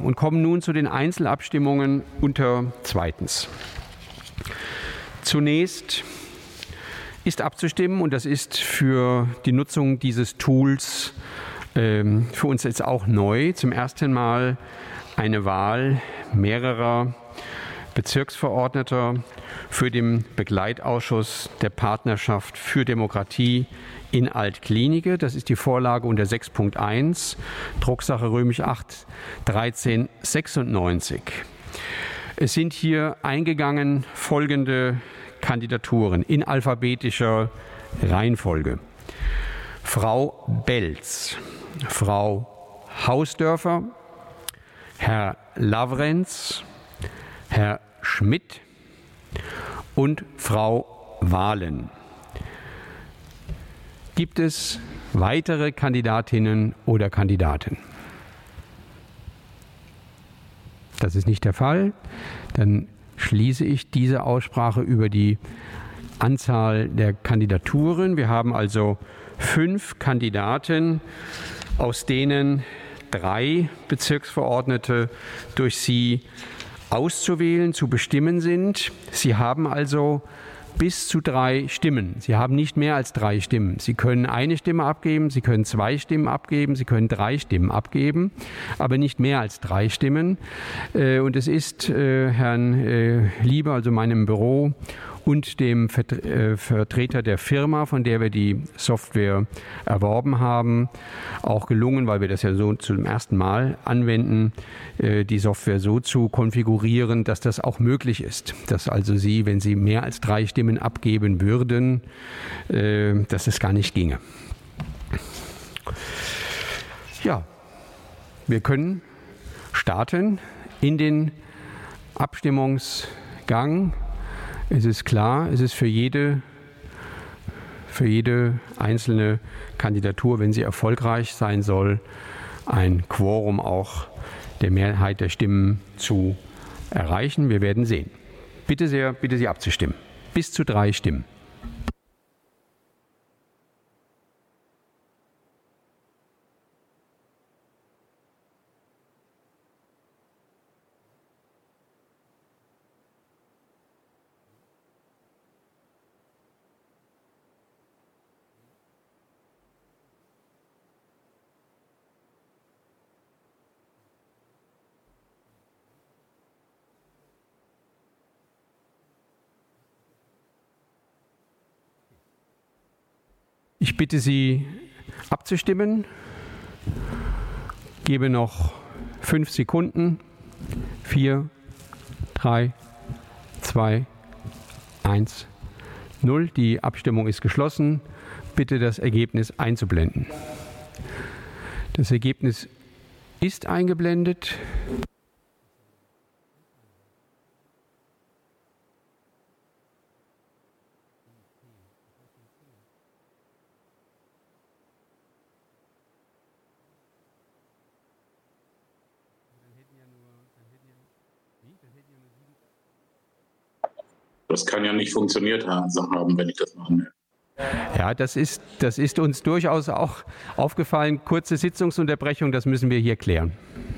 und kommen nun zu den Einzelabstimmungen unter zweitens. Zunächst ist abzustimmen, und das ist für die Nutzung dieses Tools für uns jetzt auch neu, zum ersten Mal eine Wahl mehrerer Bezirksverordneter für den Begleitausschuss der Partnerschaft für Demokratie in Altklinike. Das ist die Vorlage unter 6.1, Drucksache römisch 8, 1396. Es sind hier eingegangen folgende Kandidaturen in alphabetischer Reihenfolge: Frau Belz, Frau Hausdörfer, Herr Lavrenz, Herr Schmidt und Frau Wahlen. Gibt es weitere Kandidatinnen oder Kandidaten? Das ist nicht der Fall. Dann schließe ich diese Aussprache über die Anzahl der Kandidaturen. Wir haben also 5 Kandidaten, aus denen 3 Bezirksverordnete durch Sie auszuwählen, zu bestimmen sind. Sie haben also bis zu 3 Stimmen. Sie haben nicht mehr als 3 Stimmen. Sie können eine Stimme abgeben, Sie können 2 Stimmen abgeben, Sie können 3 Stimmen abgeben, aber nicht mehr als 3 Stimmen. Und es ist Herrn Lieber, also meinem Büro, und dem Vertreter der Firma, von der wir die Software erworben haben, auch gelungen, weil wir das ja so zum ersten Mal anwenden, die Software so zu konfigurieren, dass das auch möglich ist. Dass also Sie, wenn Sie mehr als 3 Stimmen abgeben würden, dass es gar nicht ginge. Ja, wir können starten in den Abstimmungsgang. Es ist klar, es ist für jede einzelne Kandidatur, wenn sie erfolgreich sein soll, ein Quorum auch der Mehrheit der Stimmen zu erreichen. Wir werden sehen. Bitte sehr, bitte Sie abzustimmen. Bis zu 3 Stimmen. Ich bitte Sie abzustimmen. Gebe noch 5 Sekunden. 4, 3, 2, 1, 0. Die Abstimmung ist geschlossen. Bitte das Ergebnis einzublenden. Das Ergebnis ist eingeblendet. Das kann ja nicht funktioniert haben, wenn ich das mal anmelde. Ja, das ist uns durchaus auch aufgefallen. Kurze Sitzungsunterbrechung, das müssen wir hier klären.